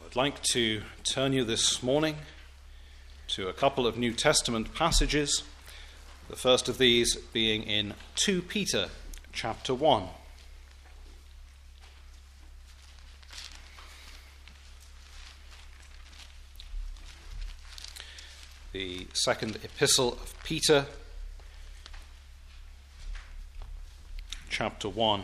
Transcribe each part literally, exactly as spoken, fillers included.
I'd like to turn you this morning to a couple of New Testament passages, the first of these being in Second Peter chapter one. The second epistle of Peter, chapter one.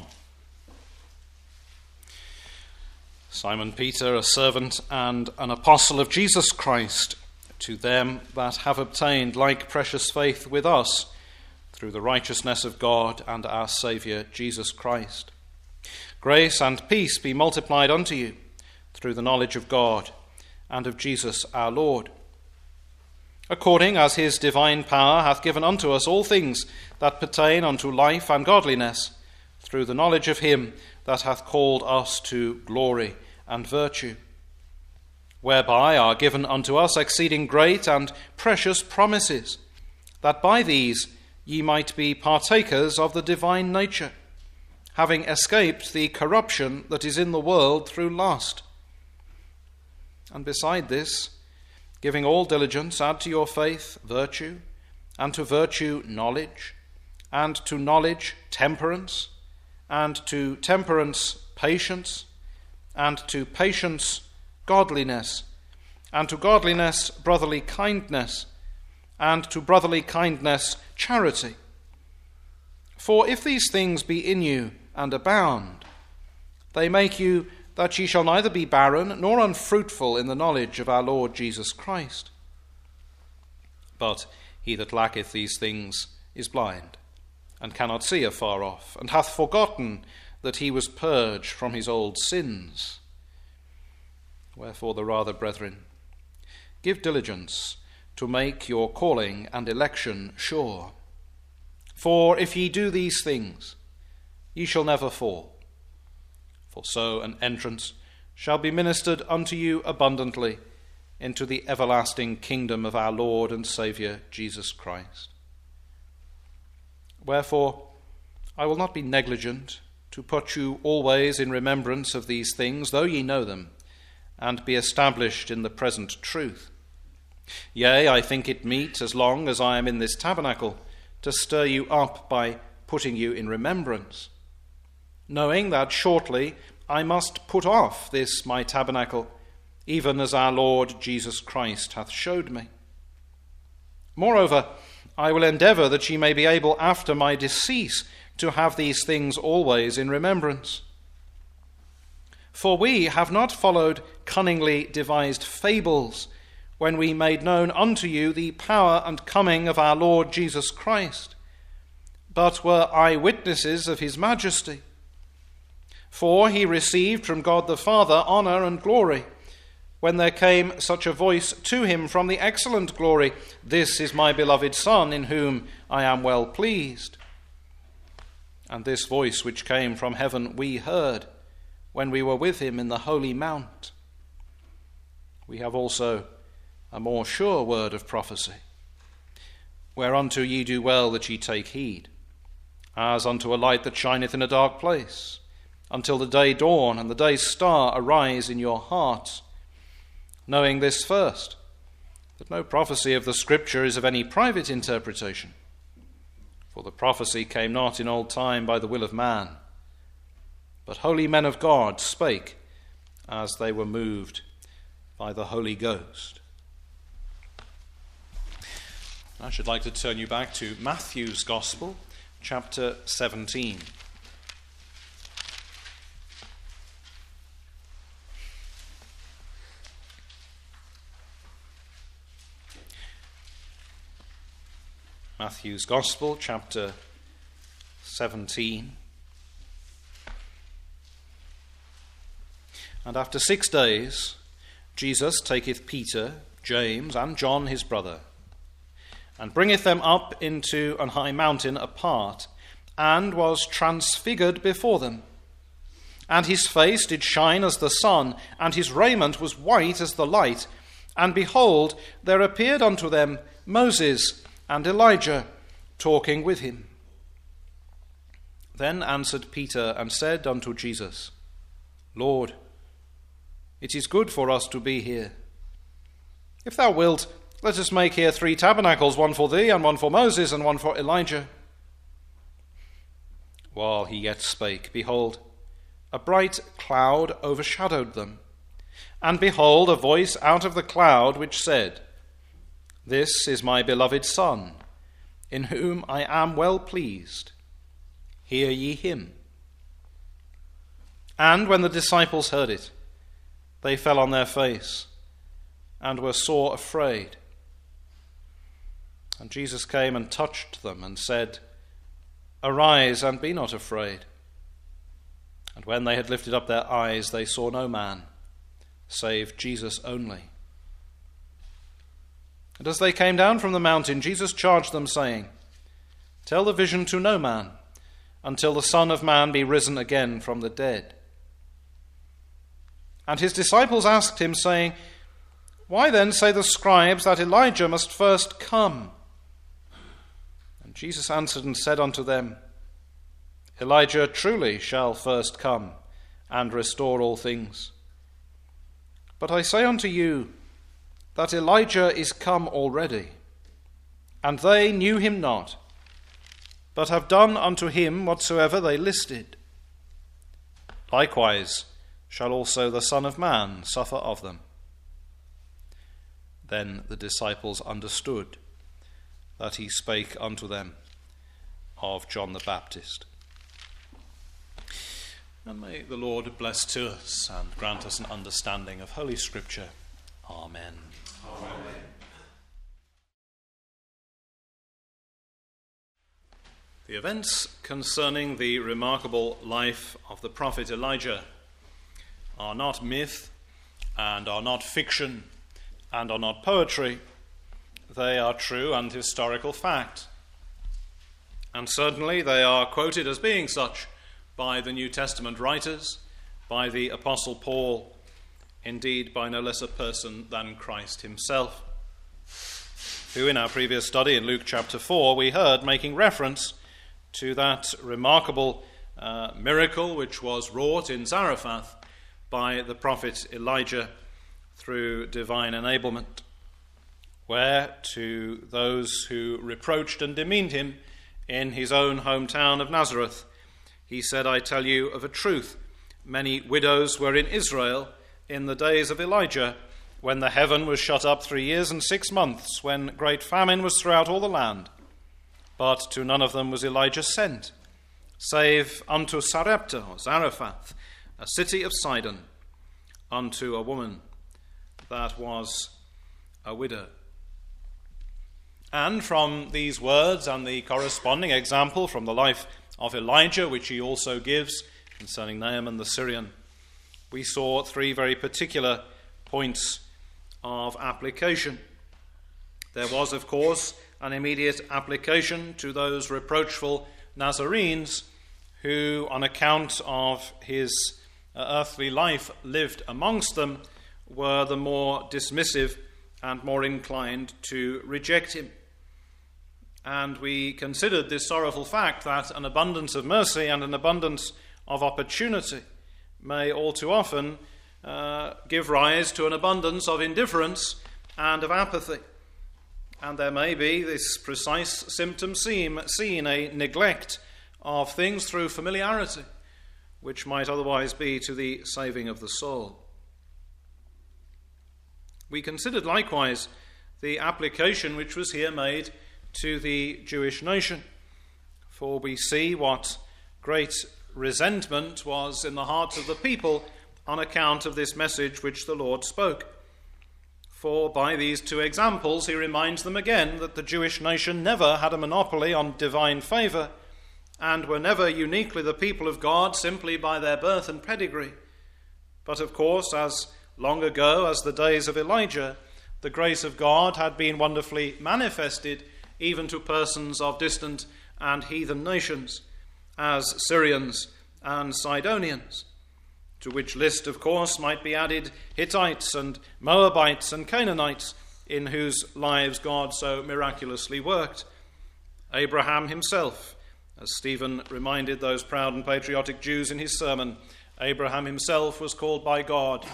Simon Peter, a servant and an apostle of Jesus Christ, to them that have obtained like precious faith with us through the righteousness of God and our Saviour Jesus Christ. Grace and peace be multiplied unto you through the knowledge of God and of Jesus our Lord, according as his divine power hath given unto us all things that pertain unto life and godliness, through the knowledge of him that hath called us to glory and virtue, whereby are given unto us exceeding great and precious promises, that by these ye might be partakers of the divine nature, having escaped the corruption that is in the world through lust. And beside this, giving all diligence, add to your faith virtue, and to virtue knowledge, and to knowledge temperance, and to temperance patience, and to patience godliness, and to godliness brotherly kindness, and to brotherly kindness charity. For if these things be in you and abound, they make you that ye shall neither be barren nor unfruitful in the knowledge of our Lord Jesus Christ. But he that lacketh these things is blind, and cannot see afar off, and hath forgotten that he was purged from his old sins. Wherefore the rather, brethren, give diligence to make your calling and election sure. For if ye do these things, ye shall never fall. For so an entrance shall be ministered unto you abundantly into the everlasting kingdom of our Lord and Saviour Jesus Christ. Wherefore I will not be negligent to put you always in remembrance of these things, though ye know them, and be established in the present truth. Yea, I think it meet, as long as I am in this tabernacle, to stir you up by putting you in remembrance, knowing that shortly I must put off this my tabernacle, even as our Lord Jesus Christ hath showed me. Moreover, I will endeavour that ye may be able after my decease to have these things always in remembrance. For we have not followed cunningly devised fables when we made known unto you the power and coming of our Lord Jesus Christ, but were eyewitnesses of his majesty. For he received from God the Father honour and glory, when there came such a voice to him from the excellent glory, This is my beloved Son, in whom I am well pleased. And this voice which came from heaven we heard, when we were with him in the holy mount. We have also a more sure word of prophecy, whereunto ye do well that ye take heed, as unto a light that shineth in a dark place, until the day dawn and the day's star arise in your hearts, knowing this first, that no prophecy of the Scripture is of any private interpretation. For the prophecy came not in old time by the will of man, but holy men of God spake as they were moved by the Holy Ghost. I should like to turn you back to Matthew's Gospel, chapter seventeen. Matthew's Gospel, chapter seventeen. And after six days, Jesus taketh Peter, James, and John his brother, and bringeth them up into an high mountain apart, and was transfigured before them. And his face did shine as the sun, and his raiment was white as the light. And behold, there appeared unto them Moses and Elijah, talking with him. Then answered Peter and said unto Jesus, Lord, It is good for us to be here. If thou wilt, let us make here three tabernacles, one for thee, and one for Moses, and one for Elijah. While he yet spake, behold, a bright cloud overshadowed them. And behold, a voice out of the cloud which said, This is my beloved Son, in whom I am well pleased. Hear ye him. And when the disciples heard it, they fell on their face and were sore afraid. And Jesus came and touched them and said, Arise and be not afraid. And when they had lifted up their eyes, they saw no man, save Jesus only. And as they came down from the mountain, Jesus charged them, saying, Tell the vision to no man, until the Son of Man be risen again from the dead. And his disciples asked him, saying, Why then say the scribes that Elijah must first come? And Jesus answered and said unto them, Elijah truly shall first come and restore all things. But I say unto you that Elijah is come already, and they knew him not, but have done unto him whatsoever they listed. Likewise shall also the Son of Man suffer of them. Then the disciples understood that he spake unto them of John the Baptist. And may the Lord bless to us and grant us an understanding of Holy Scripture. Amen. Amen. The events concerning the remarkable life of the prophet Elijah are not myth and are not fiction and are not poetry. They are true and historical fact. And certainly they are quoted as being such by the New Testament writers, by the Apostle Paul, indeed by no less a person than Christ himself, who in our previous study in Luke chapter four we heard making reference to that remarkable uh, miracle which was wrought in Zarephath by the prophet Elijah through divine enablement, where to those who reproached and demeaned him in his own hometown of Nazareth, he said, I tell you of a truth, many widows were in Israel in the days of Elijah, when the heaven was shut up three years and six months, when great famine was throughout all the land. But to none of them was Elijah sent, save unto Sarepta, or Zarephath, a city of Sidon, unto a woman that was a widow. And from these words and the corresponding example from the life of Elijah, which he also gives concerning Naaman the Syrian, we saw three very particular points of application. There was, of course, an immediate application to those reproachful Nazarenes who, on account of his earthly life lived amongst them, were the more dismissive and more inclined to reject him. And we considered this sorrowful fact that an abundance of mercy and an abundance of opportunity may all too often uh, give rise to an abundance of indifference and of apathy. And there may be this precise symptom seen, seen a neglect of things through familiarity, which might otherwise be to the saving of the soul. We considered likewise the application which was here made to the Jewish nation, for we see what great resentment was in the hearts of the people on account of this message which the Lord spoke. For by these two examples he reminds them again that the Jewish nation never had a monopoly on divine favour, and were never uniquely the people of God simply by their birth and pedigree. But of course, as long ago as the days of Elijah, the grace of God had been wonderfully manifested even to persons of distant and heathen nations, as Syrians and Sidonians, to which list, of course, might be added Hittites and Moabites and Canaanites, in whose lives God so miraculously worked. Abraham himself, as Stephen reminded those proud and patriotic Jews in his sermon, Abraham himself was called by God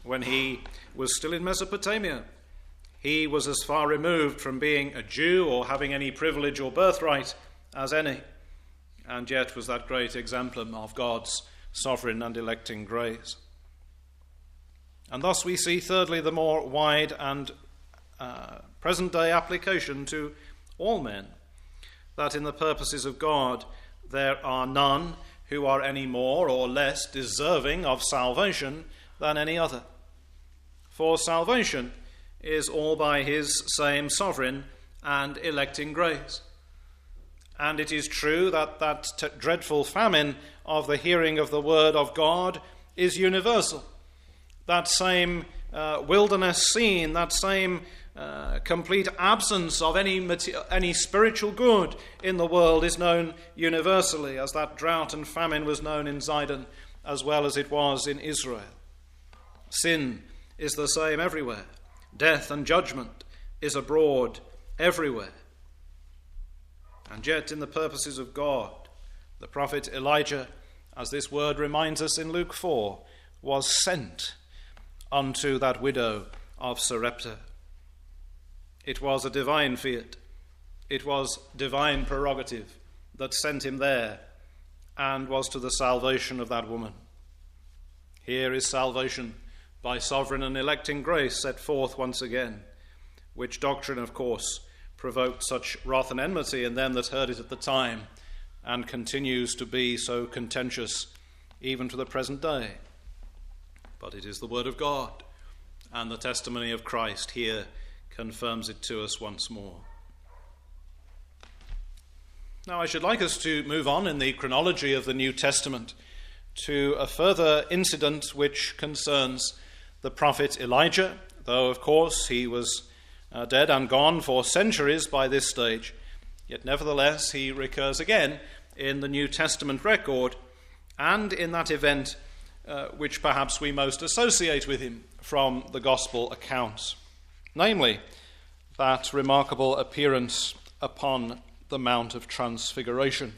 when he was still in Mesopotamia. He was as far removed from being a Jew or having any privilege or birthright as any, and yet was that great exemplar of God's sovereign and electing grace. And thus we see, thirdly, the more wide and uh, present-day application to all men, that in the purposes of God there are none who are any more or less deserving of salvation than any other. For salvation is all by his same sovereign and electing grace. And it is true that that t- dreadful famine of the hearing of the word of God is universal. That same uh, wilderness scene, that same uh, complete absence of any mater- any spiritual good in the world is known universally, as that drought and famine was known in Zidon as well as it was in Israel. Sin is the same everywhere. Death and judgment is abroad everywhere. And yet, in the purposes of God, the prophet Elijah, as this word reminds us in Luke four, was sent unto that widow of Sarepta. It was a divine fiat. It was divine prerogative that sent him there and was to the salvation of that woman. Here is salvation by sovereign and electing grace set forth once again, which doctrine, of course, provoked such wrath and enmity in them that heard it at the time, and continues to be so contentious even to the present day. But it is the word of God, and the testimony of Christ here confirms it to us once more. Now, I should like us to move on in the chronology of the New Testament to a further incident which concerns the prophet Elijah, though, of course, he was uh, dead and gone for centuries by this stage. Yet, nevertheless, he recurs again in the New Testament record, and in that event uh, which perhaps we most associate with him from the Gospel accounts, namely, that remarkable appearance upon the Mount of Transfiguration.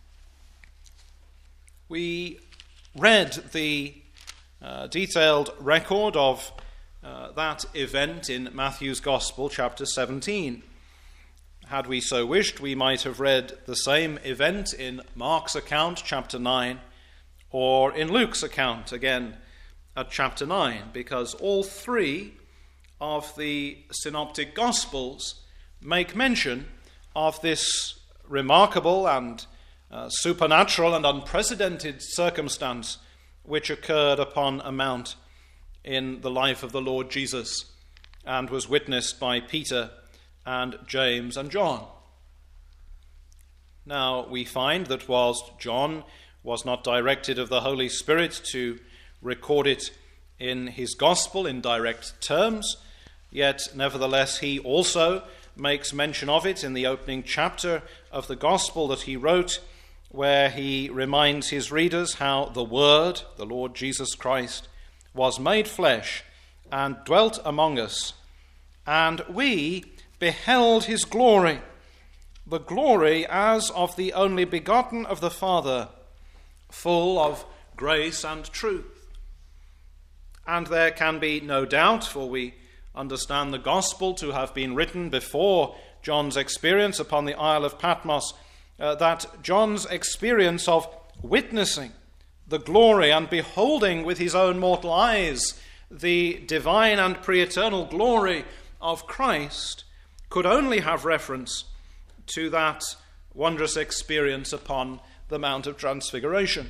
We read the uh, detailed record of uh, that event in Matthew's Gospel, chapter seventeen. Had we so wished, we might have read the same event in Mark's account, chapter nine, or in Luke's account, again, at chapter nine, because all three of the synoptic Gospels make mention of this remarkable and uh, supernatural and unprecedented circumstance which occurred upon a mount in the life of the Lord Jesus and was witnessed by Peter and James and John. Now, we find that whilst John was not directed of the Holy Spirit to record it in his Gospel in direct terms, yet nevertheless he also makes mention of it in the opening chapter of the Gospel that he wrote, where he reminds his readers how the Word, the Lord Jesus Christ, was made flesh and dwelt among us, and we beheld his glory, the glory as of the only begotten of the Father, full of grace and truth. And there can be no doubt, for we understand the Gospel to have been written before John's experience upon the Isle of Patmos, uh, that John's experience of witnessing the glory and beholding with his own mortal eyes the divine and pre-eternal glory of Christ could only have reference to that wondrous experience upon the Mount of Transfiguration.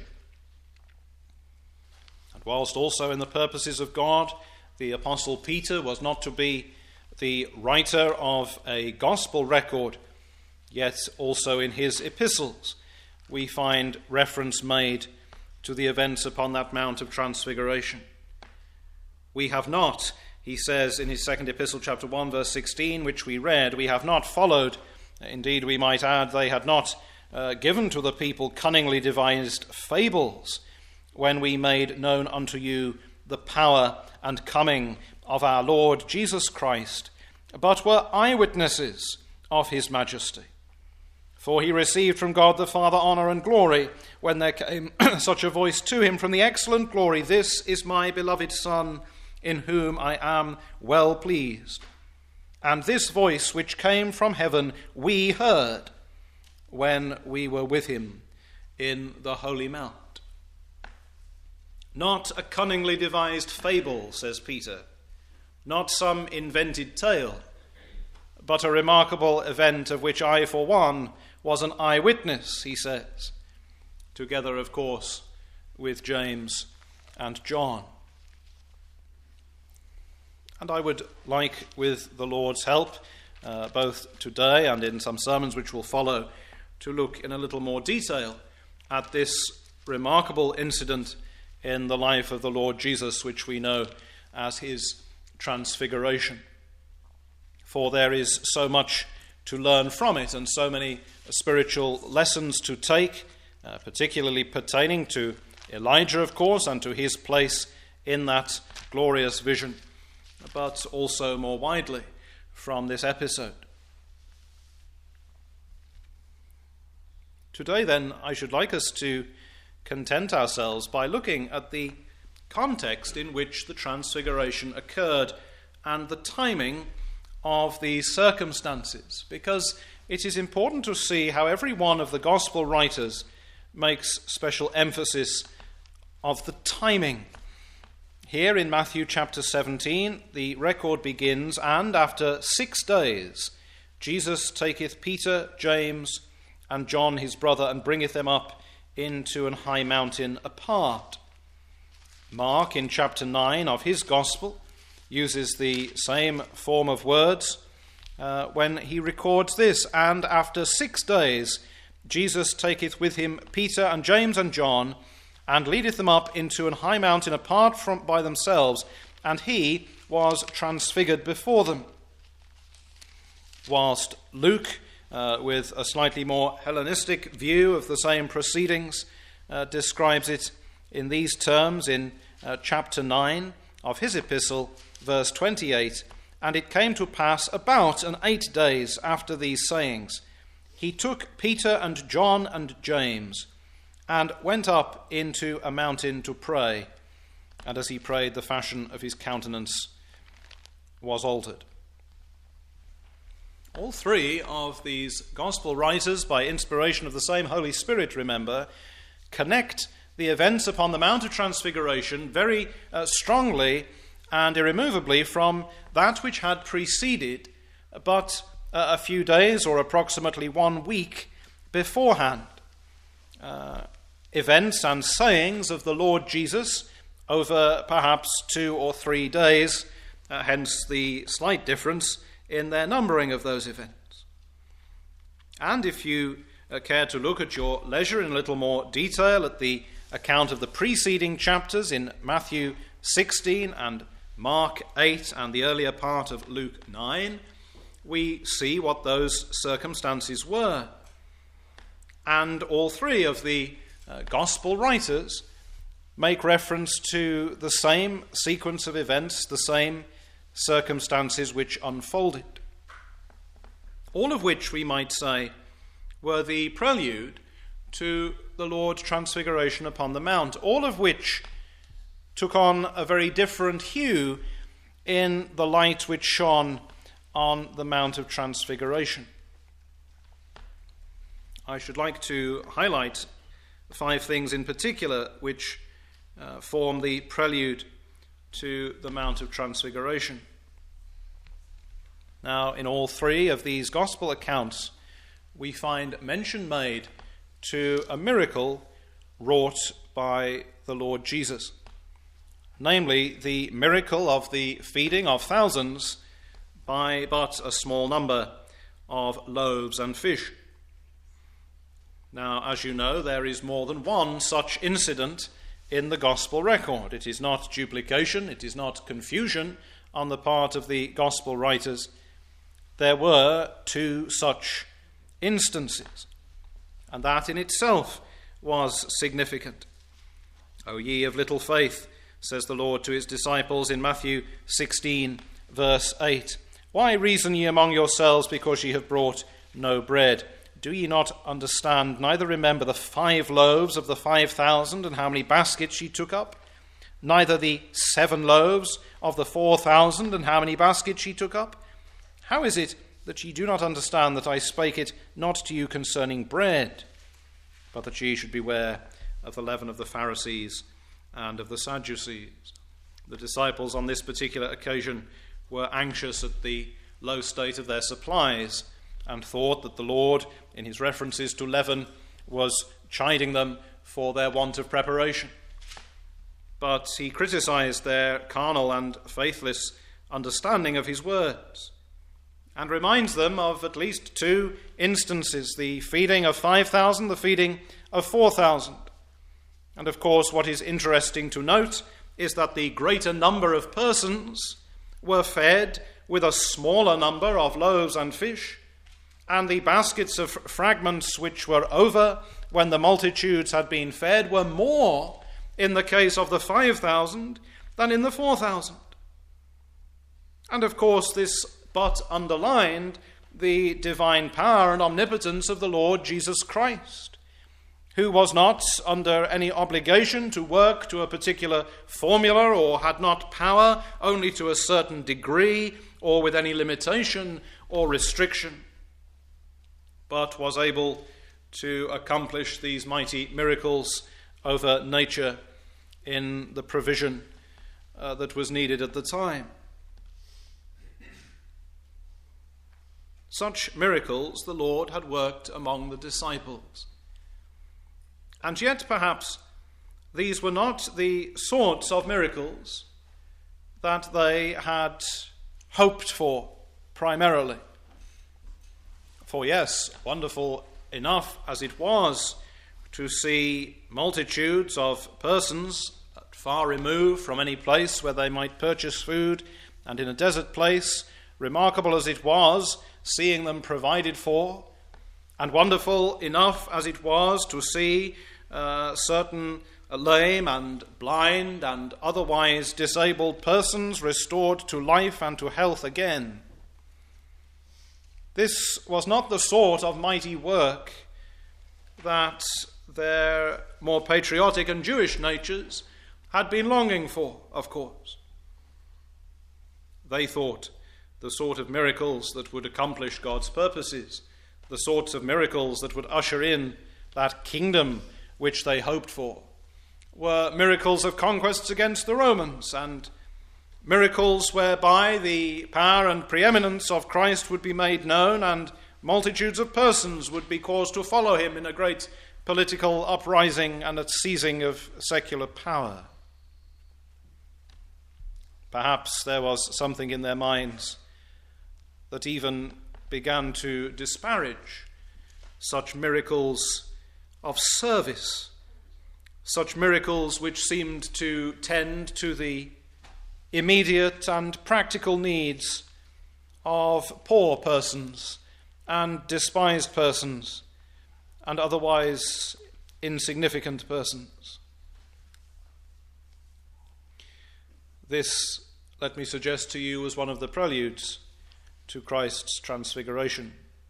And whilst also in the purposes of God, the Apostle Peter was not to be the writer of a gospel record, yet also in his epistles we find reference made to the events upon that Mount of Transfiguration. We have not, he says in his second epistle, chapter one, verse sixteen, which we read, we have not followed, indeed we might add, they had not uh, given to the people cunningly devised fables when we made known unto you the power and coming of our Lord Jesus Christ, but were eyewitnesses of his majesty. For he received from God the Father honour and glory when there came such a voice to him from the excellent glory, This is my beloved Son, in whom I am well pleased. And this voice which came from heaven we heard when we were with him in the Holy Mount. Not a cunningly devised fable, says Peter, not some invented tale, but a remarkable event of which I, for one, was an eyewitness, he says, together, of course, with James and John. And I would like, with the Lord's help, uh, both today and in some sermons which will follow, to look in a little more detail at this remarkable incident in the life of the Lord Jesus, which we know as his transfiguration. For there is so much to learn from it and so many spiritual lessons to take, uh, particularly pertaining to Elijah, of course, and to his place in that glorious vision, but also more widely from this episode. Today, then, I should like us to content ourselves by looking at the context in which the transfiguration occurred and the timing of these circumstances, because it is important to see how every one of the gospel writers makes special emphasis of the timing. Here in Matthew chapter seventeen, the record begins, and after six days Jesus taketh Peter, James, and John his brother, and bringeth them up into an high mountain apart. Mark, in chapter nine of his gospel, uses the same form of words uh, when he records this, and after six days Jesus taketh with him Peter and James and John, and leadeth them up into an high mountain apart from by themselves, and he was transfigured before them. Whilst Luke, uh, with a slightly more Hellenistic view of the same proceedings, uh, describes it in these terms in uh, chapter nine of his epistle, verse twenty-eight, and it came to pass about an eight days after these sayings, he took Peter and John and James, and went up into a mountain to pray. And as he prayed, the fashion of his countenance was altered. All three of these gospel writers, by inspiration of the same Holy Spirit, remember, connect the events upon the Mount of Transfiguration very uh, strongly and irremovably from that which had preceded but uh, a few days or approximately one week beforehand. Uh, events and sayings of the Lord Jesus over perhaps two or three days, uh, hence the slight difference in their numbering of those events. And if you uh, care to look at your leisure in a little more detail at the account of the preceding chapters in Matthew sixteen and Mark eight and the earlier part of Luke nine, we see what those circumstances were. And all three of the uh, gospel writers make reference to the same sequence of events, the same circumstances which unfolded. All of which, we might say, were the prelude to the Lord's transfiguration upon the Mount, all of which took on a very different hue in the light which shone on the Mount of Transfiguration. I should like to highlight five things in particular which uh, form the prelude to the Mount of Transfiguration. Now, in all three of these gospel accounts, we find mention made to a miracle wrought by the Lord Jesus, namely the miracle of the feeding of thousands by but a small number of loaves and fish. Now, as you know, there is more than one such incident in the gospel record. It is not duplication, it is not confusion on the part of the gospel writers. There were two such instances, and that in itself was significant. O ye of little faith, says the Lord to his disciples in Matthew sixteen, verse eight, why reason ye among yourselves because ye have brought no bread? Do ye not understand, neither remember the five loaves of the five thousand, and how many baskets ye took up? Neither the seven loaves of the four thousand, and how many baskets she took up? How is it that ye do not understand that I spake it not to you concerning bread, but that ye should beware of the leaven of the Pharisees and of the Sadducees? The disciples on this particular occasion were anxious at the low state of their supplies and thought that the Lord, in his references to leaven, was chiding them for their want of preparation. But he criticized their carnal and faithless understanding of his words and reminds them of at least two instances, the feeding of five thousand, the feeding of four thousand. And of course, what is interesting to note is that the greater number of persons were fed with a smaller number of loaves and fish, and the baskets of fragments which were over when the multitudes had been fed were more in the case of the five thousand than in the four thousand. And of course, this but underlined the divine power and omnipotence of the Lord Jesus Christ, who was not under any obligation to work to a particular formula, or had not power only to a certain degree or with any limitation or restriction, but was able to accomplish these mighty miracles over nature in the provision uh, that was needed at the time. Such miracles the Lord had worked among the disciples. And yet, perhaps, these were not the sorts of miracles that they had hoped for primarily. For yes, wonderful enough as it was to see multitudes of persons far removed from any place where they might purchase food, and in a desert place, remarkable as it was, seeing them provided for, and wonderful enough as it was to see uh, certain lame and blind and otherwise disabled persons restored to life and to health again. This was not the sort of mighty work that their more patriotic and Jewish natures had been longing for, of course. They thought the sort of miracles that would accomplish God's purposes, the sorts of miracles that would usher in that kingdom which they hoped for, were miracles of conquests against the Romans, and miracles whereby the power and preeminence of Christ would be made known, and multitudes of persons would be caused to follow him in a great political uprising and a seizing of secular power. Perhaps there was something in their minds that even began to disparage such miracles of service, such miracles which seemed to tend to the immediate and practical needs of poor persons and despised persons and otherwise insignificant persons. This, let me suggest to you, was one of the preludes to Christ's transfiguration.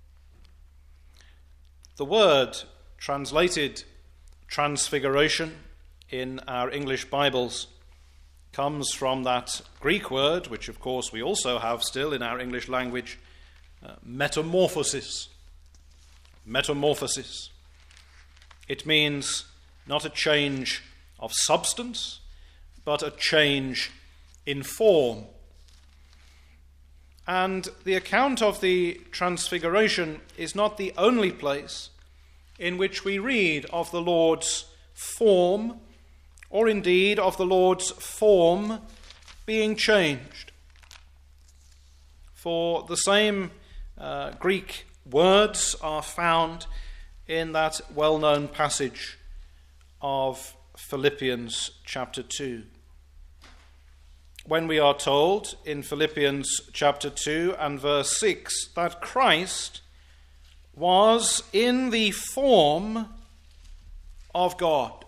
The word translated transfiguration in our English Bibles comes from that Greek word, which of course we also have still in our English language, uh, metamorphosis. Metamorphosis. It means not a change of substance, but a change in form. And the account of the transfiguration is not the only place in which we read of the Lord's form, or indeed of the Lord's form being changed. For the same uh, Greek words are found in that well-known passage of Philippians chapter two. When we are told in Philippians chapter two and verse six that Christ was in the form of God.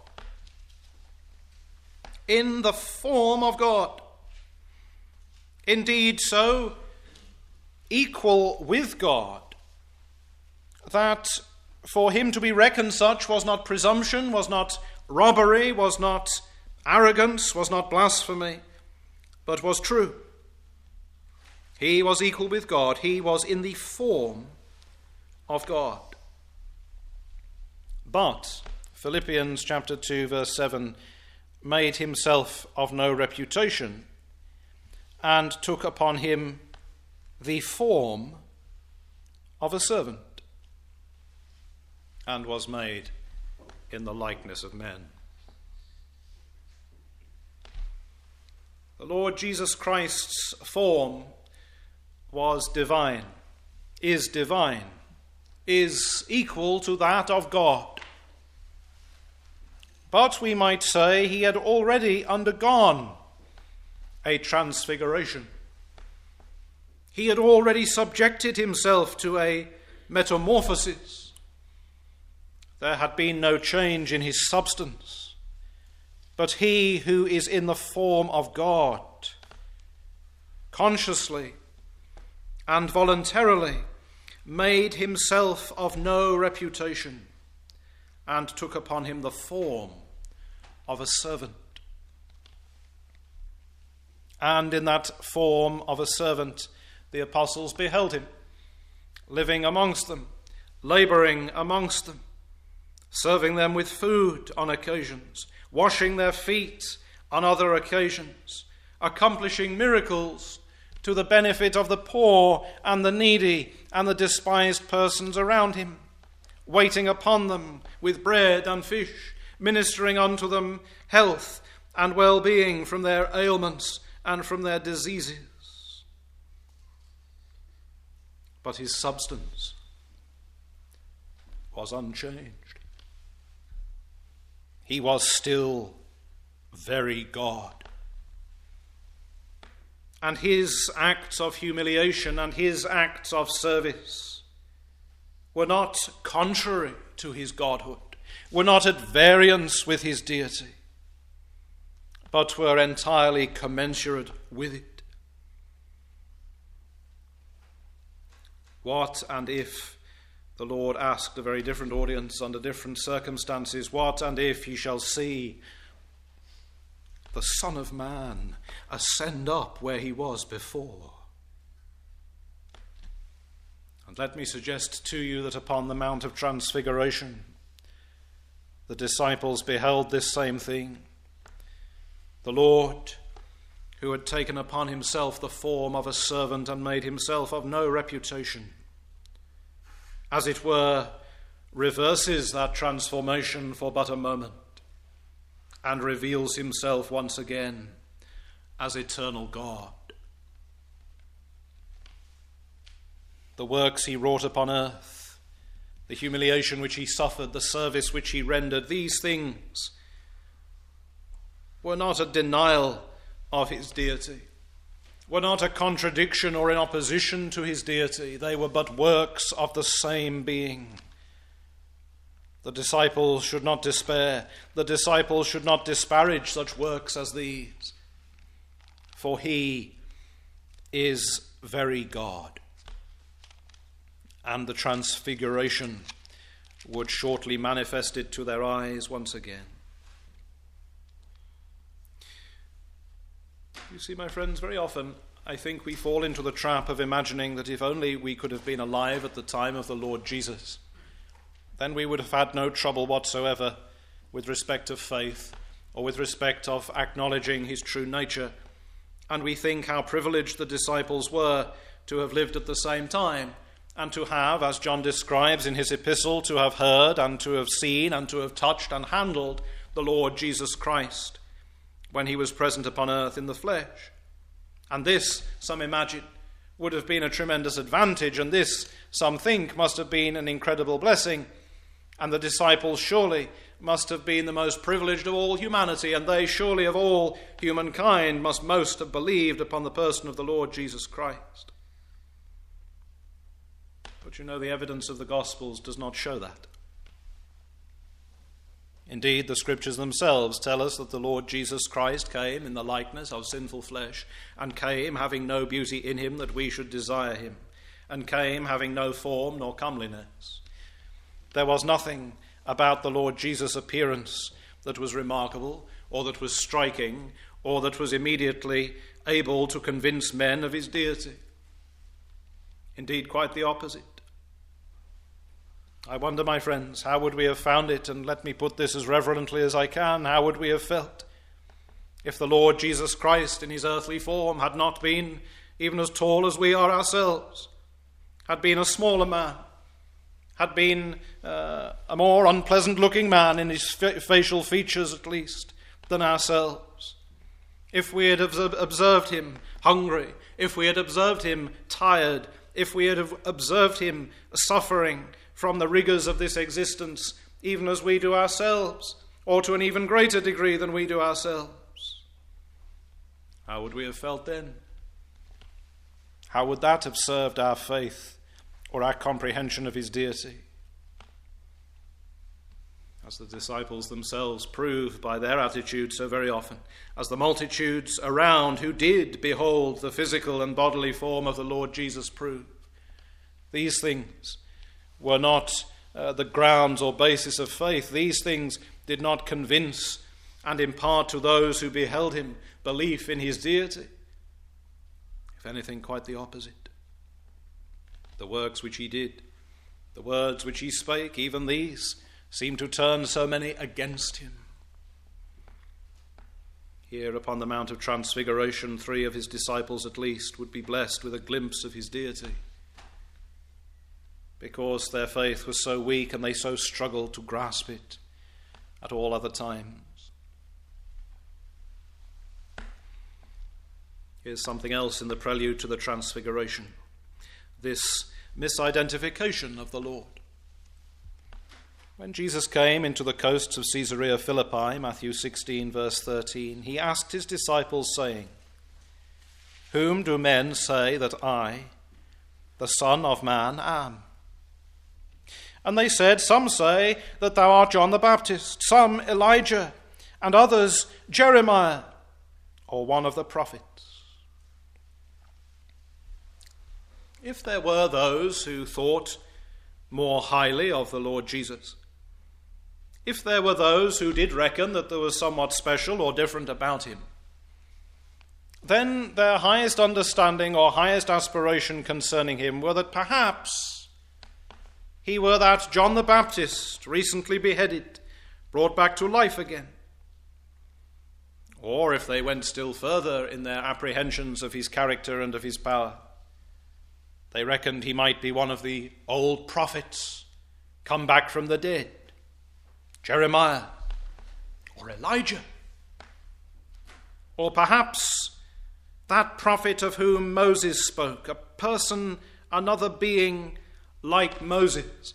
In the form of God. Indeed, so equal with God, that for him to be reckoned such was not presumption, was not robbery, was not arrogance, was not blasphemy, but was true. He was equal with God. He was in the form of God. But Philippians chapter two verse seven made himself of no reputation and took upon him the form of a servant and was made in the likeness of men. The Lord Jesus Christ's form was divine, is divine, is equal to that of God. But we might say he had already undergone a transfiguration. He had already subjected himself to a metamorphosis. There had been no change in his substance, but he who is in the form of God, consciously and voluntarily made himself of no reputation and took upon him the form of a servant. And in that form of a servant, the apostles beheld him, living amongst them, labouring amongst them, serving them with food on occasions, washing their feet on other occasions, accomplishing miracles to the benefit of the poor and the needy and the despised persons around him, waiting upon them with bread and fish, ministering unto them health and well-being from their ailments and from their diseases. But his substance was unchanged. He was still very God. And his acts of humiliation and his acts of service were not contrary to his godhood, were not at variance with his deity, but were entirely commensurate with it. What and if, the Lord asked a very different audience under different circumstances, what and if he shall see the Son of Man ascend up where he was before? And let me suggest to you that upon the Mount of Transfiguration, the disciples beheld this same thing. The Lord, who had taken upon himself the form of a servant and made himself of no reputation, as it were, reverses that transformation for but a moment and reveals himself once again as eternal God. The works he wrought upon earth, the humiliation which he suffered, the service which he rendered, these things were not a denial of his deity, were not a contradiction or in opposition to his deity. They were but works of the same being. The disciples should not despair. The disciples should not disparage such works as these, for he is very God. And the transfiguration would shortly manifest it to their eyes once again. You see, my friends, very often I think we fall into the trap of imagining that if only we could have been alive at the time of the Lord Jesus, then we would have had no trouble whatsoever with respect of faith or with respect of acknowledging his true nature. And we think how privileged the disciples were to have lived at the same time and to have, as John describes in his epistle, to have heard and to have seen and to have touched and handled the Lord Jesus Christ when he was present upon earth in the flesh. And this, some imagine, would have been a tremendous advantage, and this, some think, must have been an incredible blessing. And the disciples surely must have been the most privileged of all humanity, and they surely of all humankind must most have believed upon the person of the Lord Jesus Christ. But you know, the evidence of the Gospels does not show that. Indeed, the Scriptures themselves tell us that the Lord Jesus Christ came in the likeness of sinful flesh, and came having no beauty in him that we should desire him, and came having no form nor comeliness. There was nothing about the Lord Jesus' appearance that was remarkable, or that was striking, or that was immediately able to convince men of his deity. Indeed, quite the opposite. I wonder, my friends, how would we have found it, and let me put this as reverently as I can, how would we have felt if the Lord Jesus Christ in his earthly form had not been even as tall as we are ourselves, had been a smaller man, had been uh, a more unpleasant-looking man in his fa- facial features at least than ourselves. If we had observed him hungry, if we had observed him tired, if we had observed him suffering from the rigors of this existence, even as we do ourselves, or to an even greater degree than we do ourselves, how would we have felt then? How would that have served our faith or our comprehension of his deity? As the disciples themselves prove by their attitude so very often, as the multitudes around who did behold the physical and bodily form of the Lord Jesus prove, these things were not uh, the grounds or basis of faith. These things did not convince and impart to those who beheld him belief in his deity. If anything, quite the opposite. The works which he did, the words which he spake, even these seem to turn so many against him. Here upon the Mount of Transfiguration, three of his disciples at least would be blessed with a glimpse of his deity, because their faith was so weak and they so struggled to grasp it at all other times. Here's something else in the prelude to the Transfiguration, this misidentification of the Lord. When Jesus came into the coasts of Caesarea Philippi, Matthew sixteen, verse thirteen, he asked his disciples, saying, "Whom do men say that I, the Son of Man, am?" And they said, "Some say that thou art John the Baptist, some Elijah, and others Jeremiah, or one of the prophets." If there were those who thought more highly of the Lord Jesus, if there were those who did reckon that there was somewhat special or different about him, then their highest understanding or highest aspiration concerning him were that perhaps he were that John the Baptist, recently beheaded, brought back to life again. Or if they went still further in their apprehensions of his character and of his power, they reckoned he might be one of the old prophets come back from the dead, Jeremiah or Elijah, or perhaps that prophet of whom Moses spoke, a person, another being like Moses.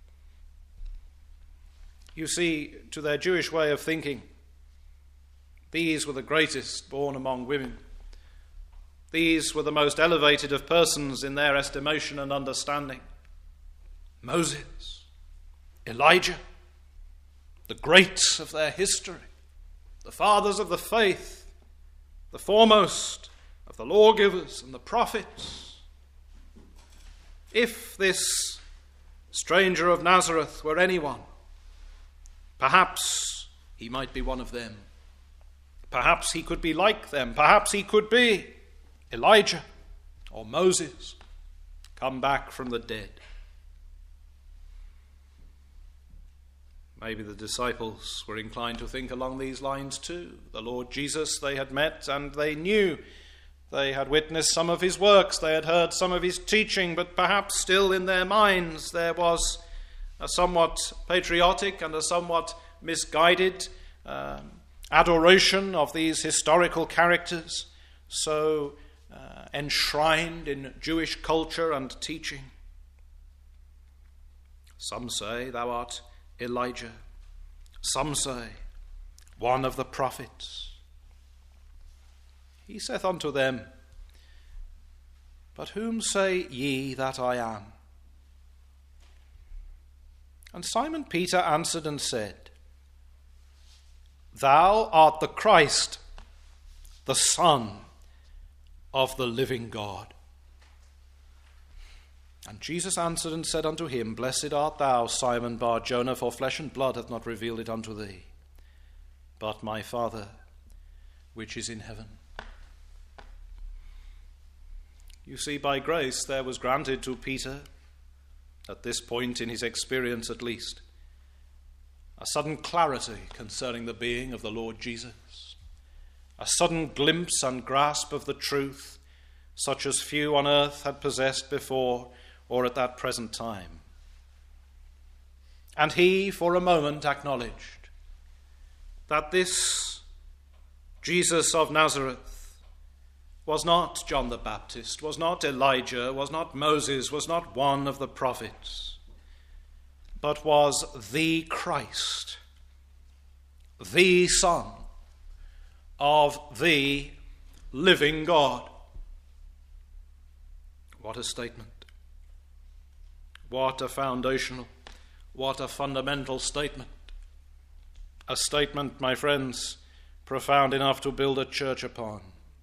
You see, to their Jewish way of thinking, these were the greatest born among women. These were the most elevated of persons in their estimation and understanding. Moses, Elijah, the greats of their history, the fathers of the faith, the foremost of the lawgivers and the prophets. If this stranger of Nazareth were anyone, perhaps he might be one of them. Perhaps he could be like them. Perhaps he could be Elijah or Moses, come back from the dead. Maybe the disciples were inclined to think along these lines too. The Lord Jesus they had met and they knew. They had witnessed some of his works, they had heard some of his teaching, but perhaps still in their minds there was a somewhat patriotic and a somewhat misguided um, adoration of these historical characters, so uh, enshrined in Jewish culture and teaching. Some say thou art Elijah. Some say one of the prophets. He saith unto them, But whom say ye that I am? And Simon Peter answered and said, Thou art the Christ, the Son of the living God. And Jesus answered and said unto him, Blessed art thou, Simon Bar-Jonah, for flesh and blood hath not revealed it unto thee, but my Father which is in heaven. You see, by grace there was granted to Peter, at this point in his experience at least, a sudden clarity concerning the being of the Lord Jesus, a sudden glimpse and grasp of the truth, such as few on earth had possessed before or at that present time. And he, for a moment, acknowledged that this Jesus of Nazareth was not John the Baptist, was not Elijah, was not Moses, was not one of the prophets, but was the Christ, the Son of the living God. What a statement. What a foundational, what a fundamental statement. A statement, my friends, profound enough to build a church upon.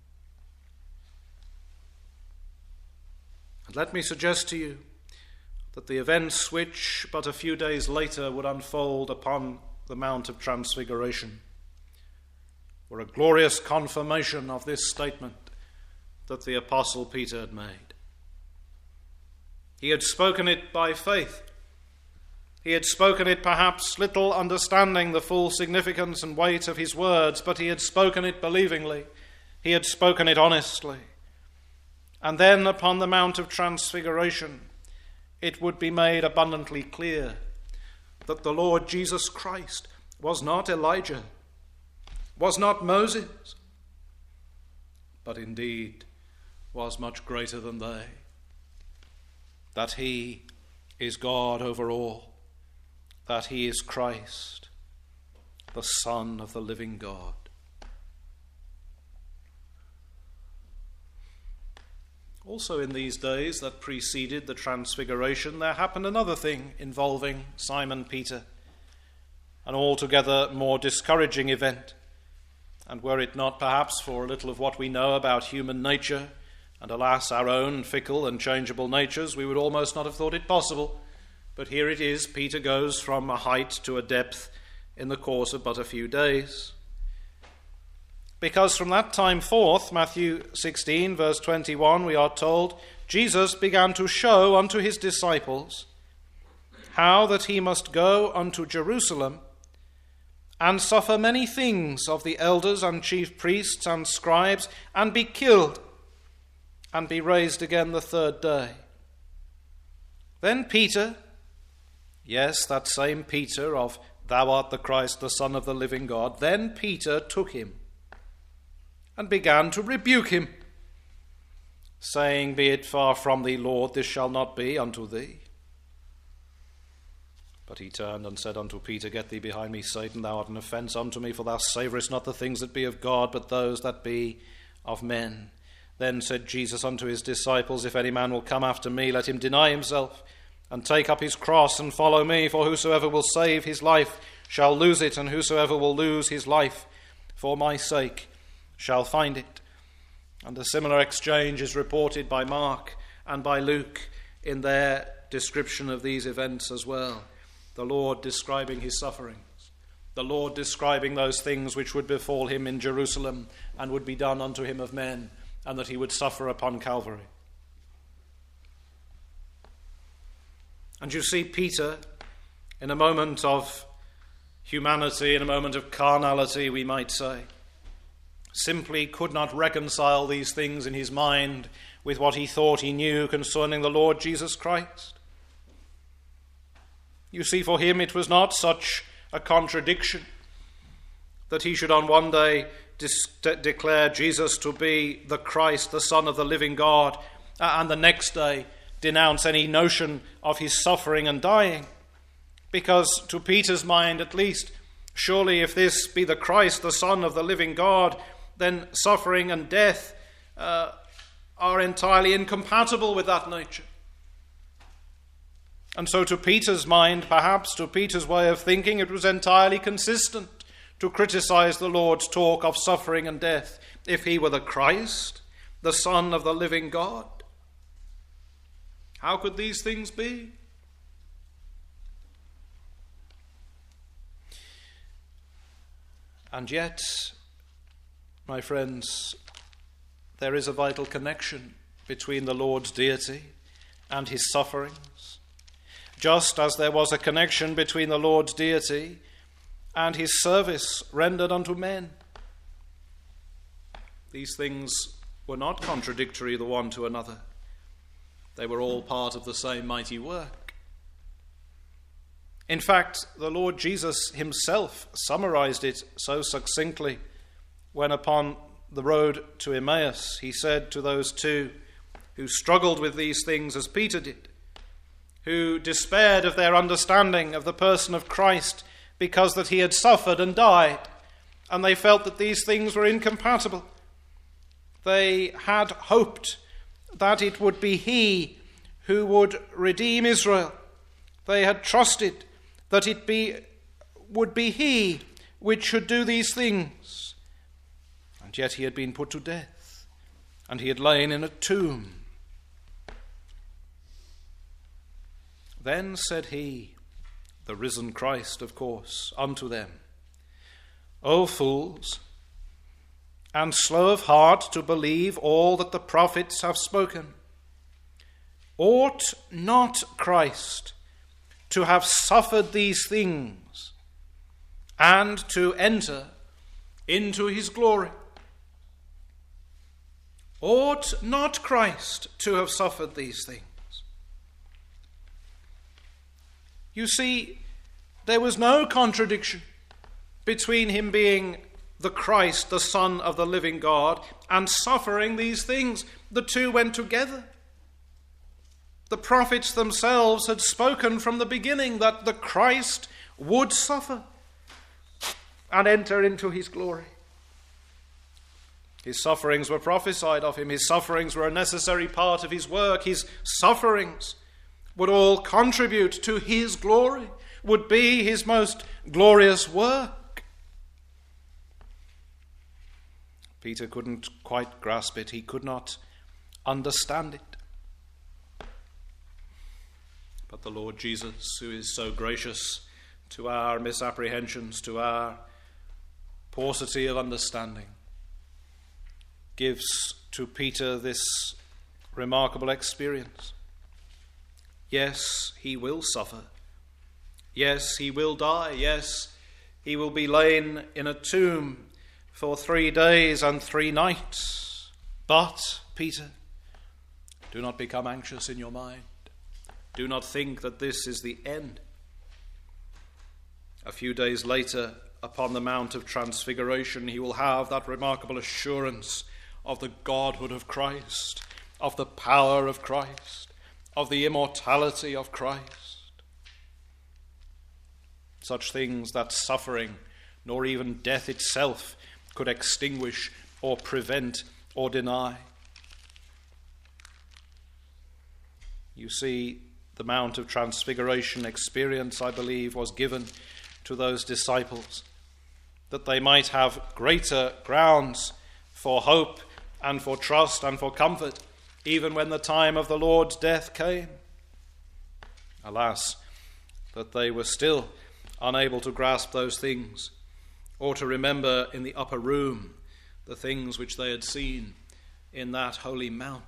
And let me suggest to you that the events which but a few days later would unfold upon the Mount of Transfiguration were a glorious confirmation of this statement that the Apostle Peter had made. He had spoken it by faith. He had spoken it perhaps little understanding the full significance and weight of his words, but he had spoken it believingly. He had spoken it honestly. And then upon the Mount of Transfiguration, it would be made abundantly clear that the Lord Jesus Christ was not Elijah, was not Moses, but indeed was much greater than they. That he is God over all, that he is Christ, the Son of the living God. Also in these days that preceded the Transfiguration, there happened another thing involving Simon Peter, an altogether more discouraging event. And were it not perhaps for a little of what we know about human nature, and alas, our own fickle and changeable natures, we would almost not have thought it possible. But here it is, Peter goes from a height to a depth in the course of but a few days. Because from that time forth, Matthew sixteen, verse twenty-one, we are told, Jesus began to show unto his disciples how that he must go unto Jerusalem and suffer many things of the elders and chief priests and scribes, and be killed, and be raised again the third day. Then Peter, yes, that same Peter of thou art the Christ, the Son of the living God, then Peter took him and began to rebuke him, saying, Be it far from thee, Lord, this shall not be unto thee. But he turned and said unto Peter, Get thee behind me, Satan, thou art an offence unto me, for thou savourest not the things that be of God, but those that be of men. Then said Jesus unto his disciples, If any man will come after me, let him deny himself, and take up his cross, and follow me. For whosoever will save his life shall lose it, and whosoever will lose his life for my sake shall find it. And a similar exchange is reported by Mark and by Luke in their description of these events as well. The Lord describing his sufferings, the Lord describing those things which would befall him in Jerusalem and would be done unto him of men, and that he would suffer upon Calvary. And you see Peter, in a moment of humanity, in a moment of carnality, we might say, simply could not reconcile these things in his mind with what he thought he knew concerning the Lord Jesus Christ. You see, for him it was not such a contradiction that he should on one day dis- de- declare Jesus to be the Christ, the Son of the living God, uh, and the next day denounce any notion of his suffering and dying. Because to Peter's mind at least, surely if this be the Christ, the Son of the living God, then suffering and death uh, are entirely incompatible with that nature. And so to Peter's mind, perhaps to Peter's way of thinking, it was entirely consistent to criticize the Lord's talk of suffering and death if he were the Christ, the Son of the living God. How could these things be? And yet, My friends, there is a vital connection between the Lord's deity and his sufferings, just as there was a connection between the Lord's deity and his service rendered unto men. These things were not contradictory the one to another. They were all part of the same mighty work. In fact, the Lord Jesus himself summarized it so succinctly when upon the road to Emmaus he said to those two who struggled with these things as Peter did, who despaired of their understanding of the person of Christ because that he had suffered and died, and they felt that these things were incompatible. They had hoped that it would be he who would redeem Israel. They had trusted that it be would be he which should do these things. And yet he had been put to death, and he had lain in a tomb. Then said he, the risen Christ, of course, unto them, O fools, and slow of heart to believe all that the prophets have spoken. Ought not Christ to have suffered these things and to enter into his glory? Ought not Christ to have suffered these things? You see, there was no contradiction between him being the Christ, the Son of the living God, and suffering these things. The two went together. The prophets themselves had spoken from the beginning that the Christ would suffer and enter into his glory. His sufferings were prophesied of him. His sufferings were a necessary part of his work. His sufferings would all contribute to his glory, would be his most glorious work. Peter couldn't quite grasp it. He could not understand it. But the Lord Jesus, who is so gracious to our misapprehensions, to our paucity of understanding, gives to Peter this remarkable experience. Yes, he will suffer. Yes, he will die. Yes, he will be lain in a tomb for three days and three nights. But, Peter, do not become anxious in your mind. Do not think that this is the end. A few days later, upon the Mount of Transfiguration, he will have that remarkable assurance of the Godhood of Christ, of the power of Christ, of the immortality of Christ. Such things that suffering, nor even death itself, could extinguish or prevent or deny. You see, the Mount of Transfiguration experience, I believe, was given to those disciples that they might have greater grounds for hope and for trust and for comfort, even when the time of the Lord's death came. Alas, that they were still unable to grasp those things, or to remember in the upper room the things which they had seen in that holy mount.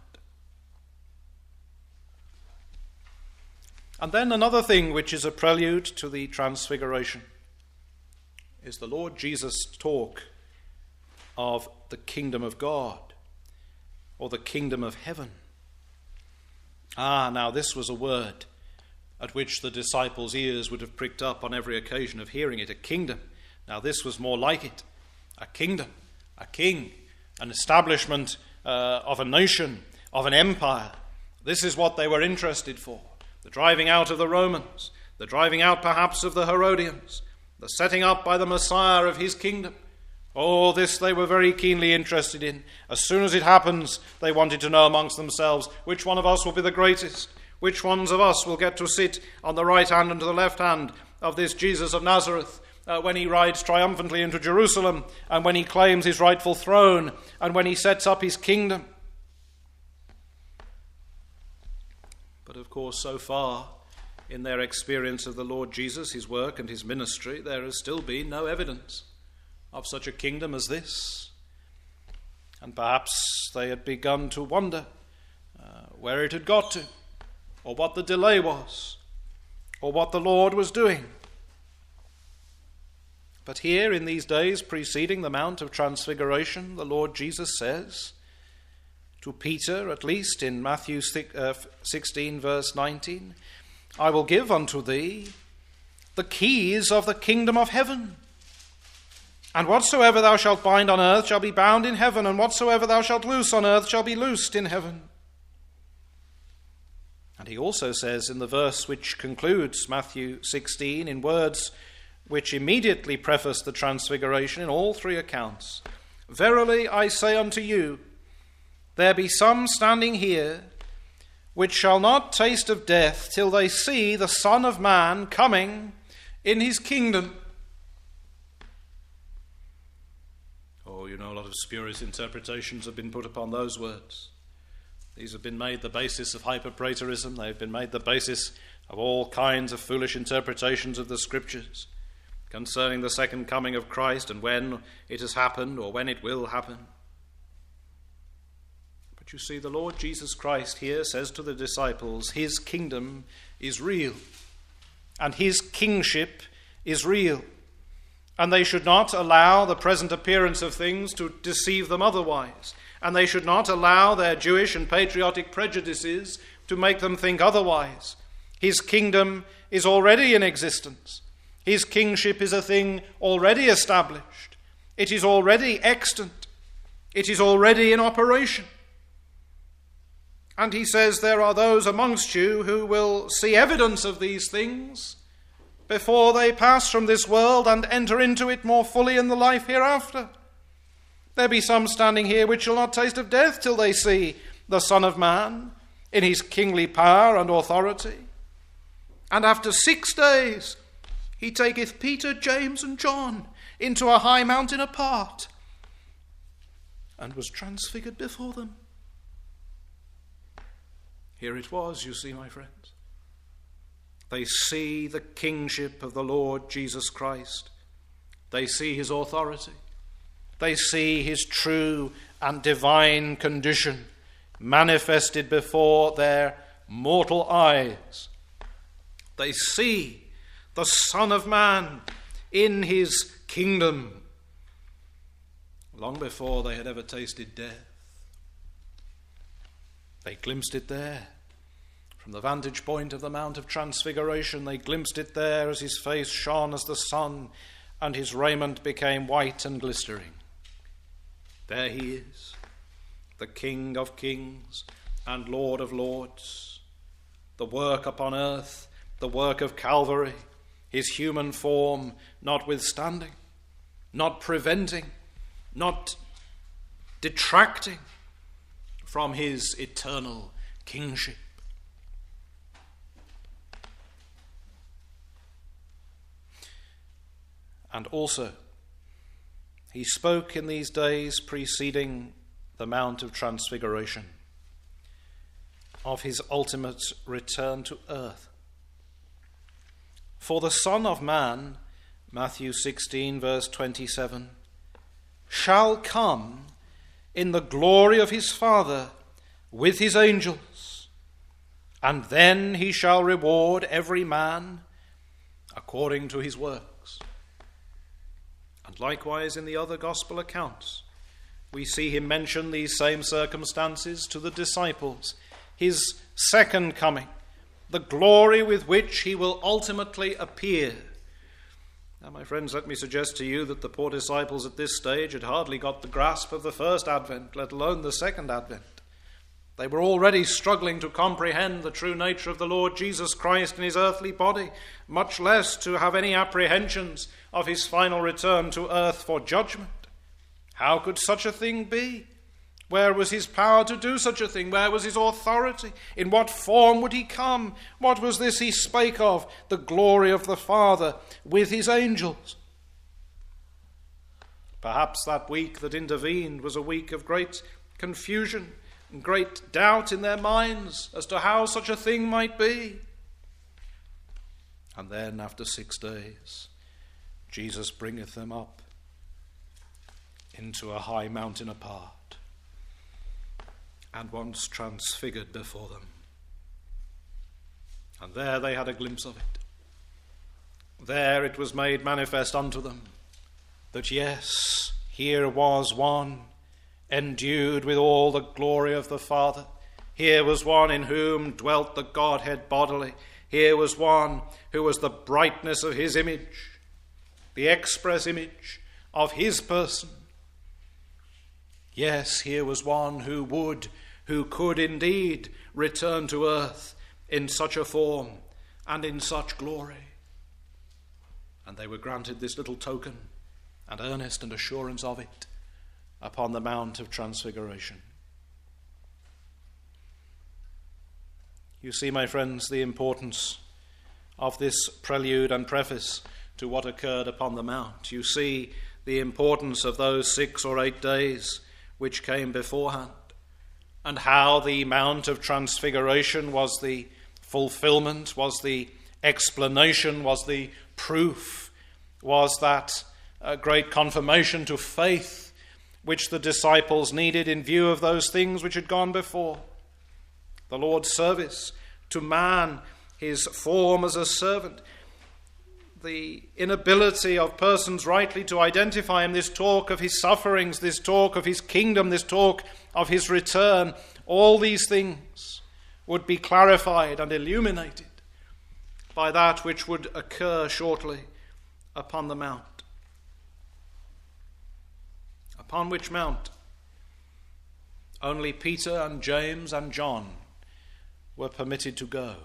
And then another thing which is a prelude to the Transfiguration is the Lord Jesus' talk of the kingdom of God, or the kingdom of heaven. Ah, now this was a word at which the disciples' ears would have pricked up on every occasion of hearing it. A kingdom. Now this was more like it. A kingdom, a king, an establishment uh, of a nation, of an empire. This is what they were interested for. The driving out of the Romans, the driving out perhaps of the Herodians, the setting up by the Messiah of his kingdom. All this they were very keenly interested in. As soon as it happens, they wanted to know amongst themselves, which one of us will be the greatest? Which ones of us will get to sit on the right hand and to the left hand of this Jesus of Nazareth uh, when he rides triumphantly into Jerusalem, and when he claims his rightful throne, and when he sets up his kingdom? But of course, so far in their experience of the Lord Jesus, his work and his ministry, there has still been no evidence of such a kingdom as this. and perhaps they had begun to wonder uh, where it had got to, or what the delay was, or what the Lord was doing. But here, in these days preceding the Mount of Transfiguration, the Lord Jesus says to Peter, at least in Matthew sixteen, verse nineteen, "I will give unto thee the keys of the kingdom of heaven. And whatsoever thou shalt bind on earth shall be bound in heaven, and whatsoever thou shalt loose on earth shall be loosed in heaven." And he also says in the verse which concludes Matthew sixteen, in words which immediately preface the Transfiguration in all three accounts, "Verily I say unto you, there be some standing here which shall not taste of death till they see the Son of Man coming in his kingdom." Oh, you know, a lot of spurious interpretations have been put upon those words. These have been made the basis of hyperpraetorism. They've been made the basis of all kinds of foolish interpretations of the Scriptures concerning the second coming of Christ and when it has happened or when it will happen. But you see, the Lord Jesus Christ here says to the disciples, his kingdom is real, and his kingship is real, and they should not allow the present appearance of things to deceive them otherwise, and they should not allow their Jewish and patriotic prejudices to make them think otherwise. His kingdom is already in existence. His kingship is a thing already established. It is already extant. It is already in operation. And he says there are those amongst you who will see evidence of these things before they pass from this world and enter into it more fully in the life hereafter. There be some standing here which shall not taste of death till they see the Son of Man in his kingly power and authority. And after six days he taketh Peter, James, and John into a high mountain apart, and was transfigured before them. Here it was, you see, my friends. They see the kingship of the Lord Jesus Christ. They see his authority. They see his true and divine condition manifested before their mortal eyes. They see the Son of Man in his kingdom long before they had ever tasted death. They glimpsed it there. From the vantage point of the Mount of Transfiguration, they glimpsed it there as his face shone as the sun and his raiment became white and glistering. There he is, the King of kings and Lord of lords. The work upon earth, the work of Calvary, his human form notwithstanding, not preventing, not detracting from his eternal kingship. And also, he spoke in these days preceding the Mount of Transfiguration of his ultimate return to earth. For the Son of Man, Matthew sixteen, verse twenty-seven, shall come in the glory of his Father with his angels, and then he shall reward every man according to his works. And likewise in the other gospel accounts, we see him mention these same circumstances to the disciples, his second coming, the glory with which he will ultimately appear. Now, my friends, let me suggest to you that the poor disciples at this stage had hardly got the grasp of the first advent, let alone the second advent. They were already struggling to comprehend the true nature of the Lord Jesus Christ in his earthly body, much less to have any apprehensions of his final return to earth for judgment. How could such a thing be? Where was his power to do such a thing? Where was his authority? In what form would he come? What was this he spake of? The glory of the Father with his angels. Perhaps that week that intervened was a week of great confusion and great doubt in their minds as to how such a thing might be. And then after six days, Jesus bringeth them up into a high mountain apart. and once transfigured before them. And there they had a glimpse of it. There it was made manifest unto them that, yes, here was one endued with all the glory of the Father. Here was one in whom dwelt the Godhead bodily. Here was one who was the brightness of his image, the express image of his person. Yes, here was one who would, who could indeed return to earth in such a form and in such glory. And they were granted this little token and earnest and assurance of it upon the Mount of Transfiguration. You see, my friends, the importance of this prelude and preface to what occurred upon the Mount. You see the importance of those six or eight days which came beforehand, and how the Mount of Transfiguration was the fulfillment, was the explanation, was the proof, was that uh, great confirmation to faith which the disciples needed in view of those things which had gone before. The Lord's service to man, his form as a servant, the inability of persons rightly to identify him, this talk of his sufferings, this talk of his kingdom, this talk of his return, all these things would be clarified and illuminated by that which would occur shortly upon the Mount. Upon which Mount only Peter and James and John were permitted to go.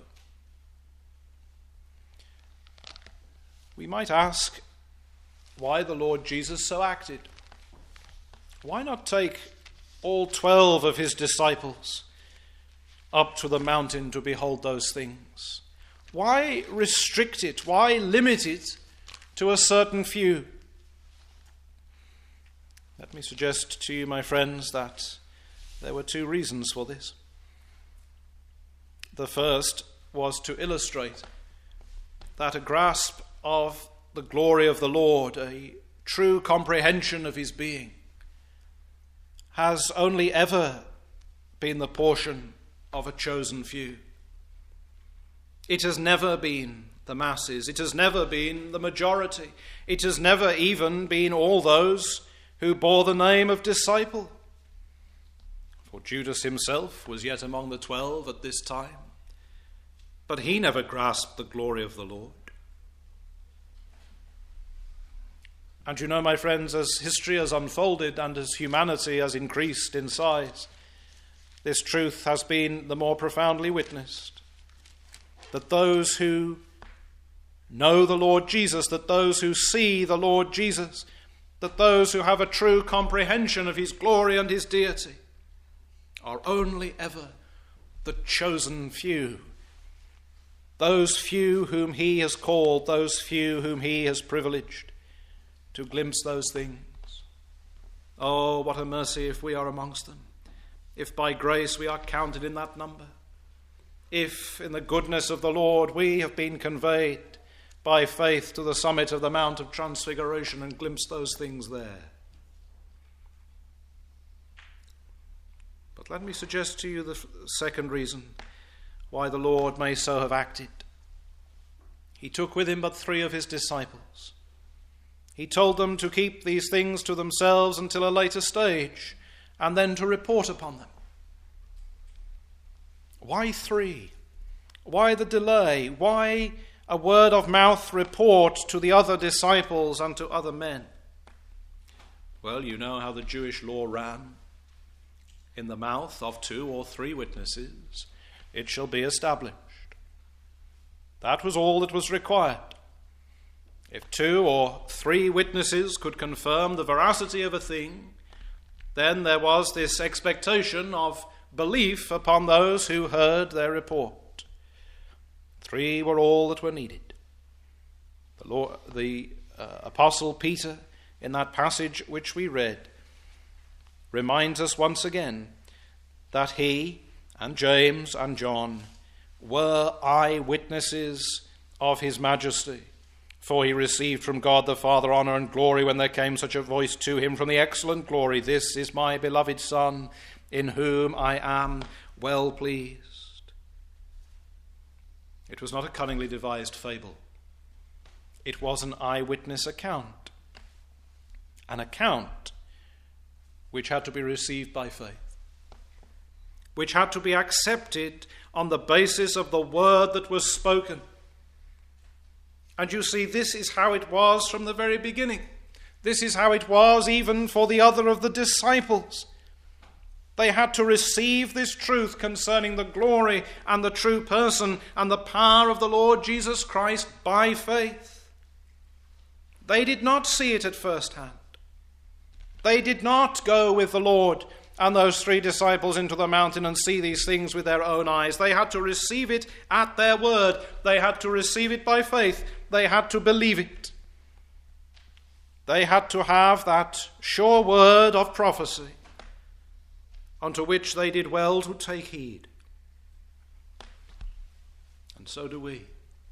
We might ask why the Lord Jesus so acted. Why not take all twelve of his disciples up to the mountain to behold those things? Why restrict it? Why limit it to a certain few? Let me suggest to you, my friends, that there were two reasons for this. The first was to illustrate that a grasp of the glory of the Lord, a true comprehension of his being, has only ever been the portion of a chosen few. It has never been the masses. It has never been the majority. It has never even been all those who bore the name of disciple. For Judas himself was yet among the twelve at this time, but he never grasped the glory of the Lord. And you know, my friends, as history has unfolded and as humanity has increased in size, this truth has been the more profoundly witnessed, that those who know the Lord Jesus, that those who see the Lord Jesus, that those who have a true comprehension of his glory and his deity are only ever the chosen few, those few whom he has called, those few whom he has privileged to glimpse those things. Oh, what a mercy if we are amongst them, if by grace we are counted in that number, if in the goodness of the Lord we have been conveyed by faith to the summit of the Mount of Transfiguration and glimpse those things there. But let me suggest to you the second reason why the Lord may so have acted. He took with him but three of his disciples. He told them to keep these things to themselves until a later stage, and then to report upon them. Why three? Why the delay? Why a word of mouth report to the other disciples and to other men? Well, you know how the Jewish law ran. In the mouth of two or three witnesses, it shall be established. That was all that was required. If two or three witnesses could confirm the veracity of a thing, then there was this expectation of belief upon those who heard their report. Three were all that were needed. The, Lord, the uh, Apostle Peter, in that passage which we read, reminds us once again that he and James and John were eyewitnesses of his majesty. For he received from God the Father honor and glory when there came such a voice to him from the excellent glory, "This is my beloved Son, in whom I am well pleased. It was not a cunningly devised fable. It was an eyewitness account, an account which had to be received by faith, which had to be accepted on the basis of the word that was spoken. And you see, this is how it was from the very beginning. This is how it was even for the other of the disciples. They had to receive this truth concerning the glory and the true person and the power of the Lord Jesus Christ by faith. They did not see it at first hand. They did not go with the Lord and those three disciples into the mountain and see these things with their own eyes. They had to receive it at their word. They had to receive it by faith. They had to believe it. They had to have that sure word of prophecy, unto which they did well to take heed. And so do we.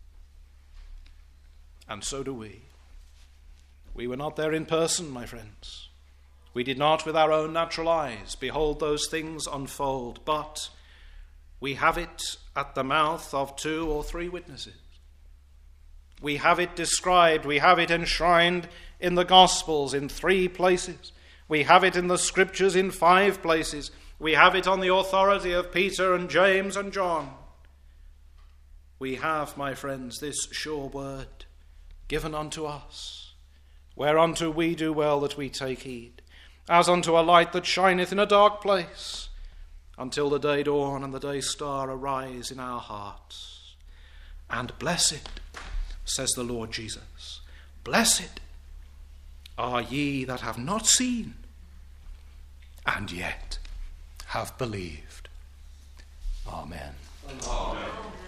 And so do we. We were not there in person, my friends. We did not with our own natural eyes behold those things unfold, but we have it at the mouth of two or three witnesses. We have it described, we have it enshrined in the Gospels in three places. We have it in the Scriptures in five places. We have it on the authority of Peter and James and John. We have, my friends, this sure word given unto us, whereunto we do well that we take heed, as unto a light that shineth in a dark place, until the day dawn and the day star arise in our hearts. And blessed, says the Lord Jesus, blessed are ye that have not seen, and yet have believed. Amen. Amen.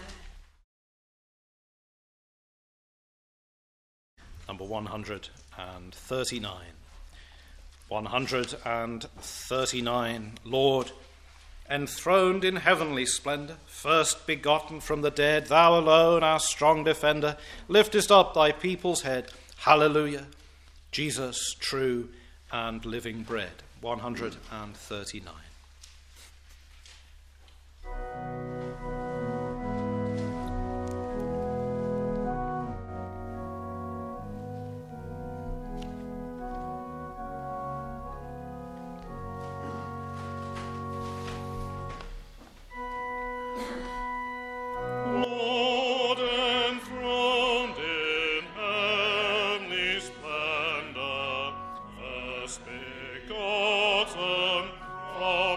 Number one hundred thirty-nine. one hundred thirty-nine. Lord, enthroned in heavenly splendour, first begotten from the dead, thou alone, our strong defender, liftest up thy people's head. Hallelujah. Jesus, true and living bread. one hundred thirty-nine. Oh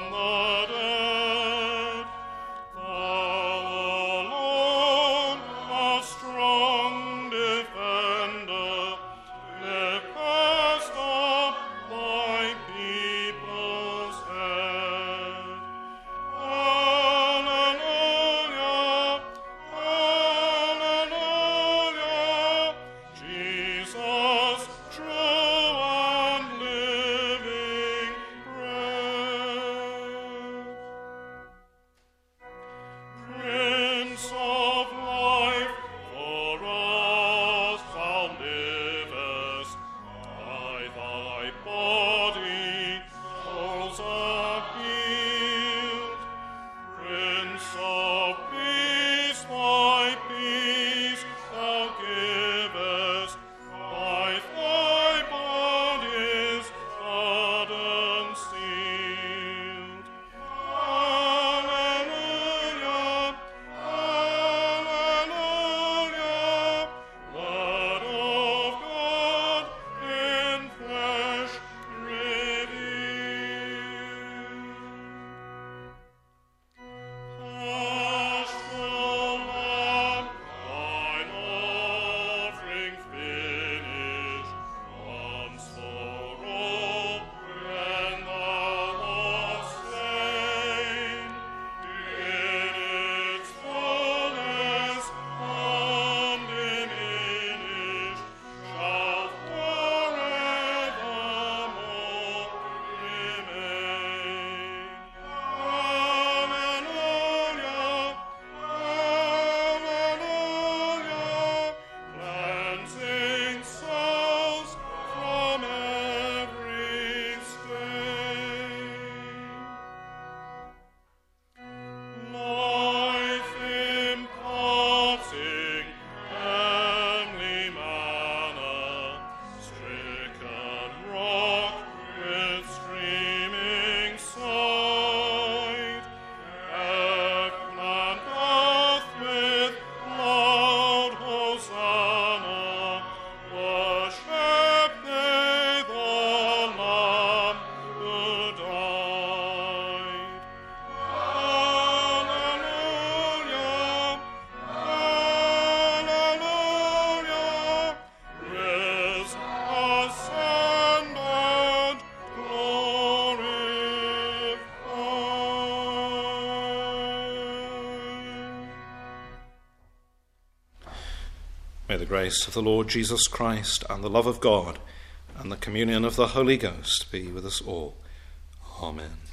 May the grace of the Lord Jesus Christ and the love of God and the communion of the Holy Ghost be with us all. Amen.